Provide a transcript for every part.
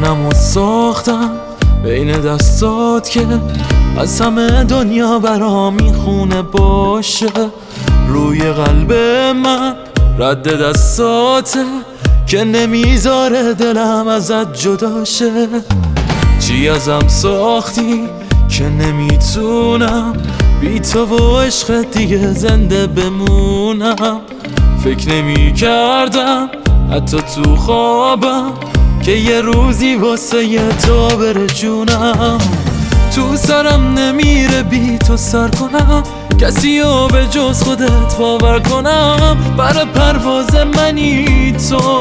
جونمو ساختم بین دستات که از همه دنیا برام میخونه باشه. روی قلب من رد دستاته که نمیذاره دلم ازت جدا شه. چی ازم ساختی که نمیتونم بی تو و عشق دیگه زنده بمونم. فکر نمی کردم حتی تو خوابم که یه روزی واسه یه تو بره جونم. تو سرم نمیره بی تو سر کنم، کسی رو به جز خودت باور کنم. برای پرواز منی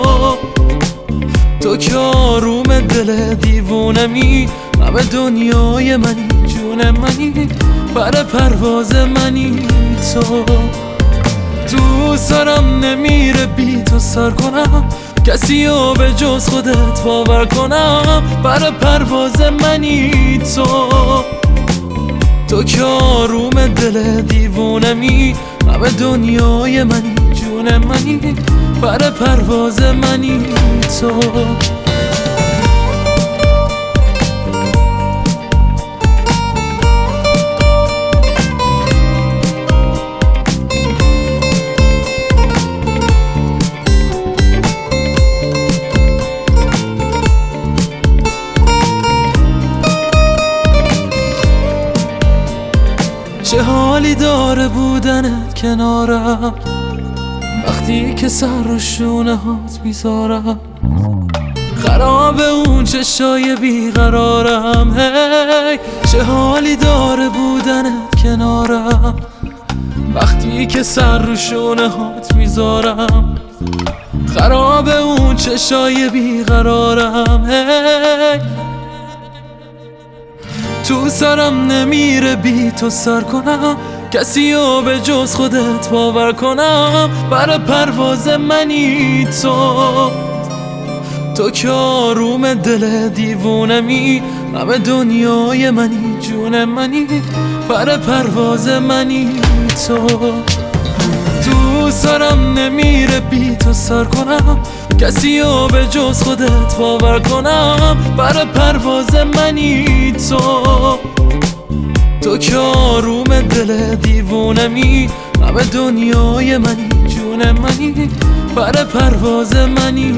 تو که آروم دل دیوونمی، همه دنیای منی جون منی. برای پرواز منی تو سرم نمیره بی تو سر کنم، کسی رو به جز خودت باور کنم. برای پرواز منی تو که آروم دل دیوونمی، همه دنیای منی جون منی. برای پرواز منی چه حالی داره بودنت کنارم، وقتی که سر رو شونه هات میذارم. خراب اون چشای بیقرارم. هی چه حالی داره بودنت کنارم، وقتی که سر رو شونه هات میذارم. خراب اون چشای بیقرارم. هی تو سرم نمیره بی تو سر کنم، کسی رو به جز خودت باور کنم. برای پرواز منی تو که آروم دل دیوونمی، همه دنیای منی جون منی. برای پرواز منی تو سرم نمیره بی تو سر کنم، کسی رو به جز خودت باور کنم. برای پرواز منی تو که آروم دل دیوونمی، همه دنیای منی جون منی. برای پرواز منی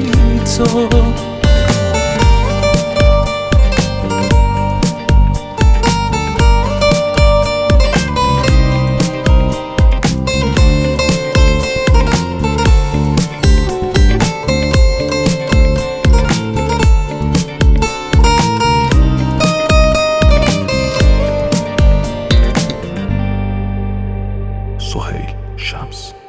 سهیل شمس.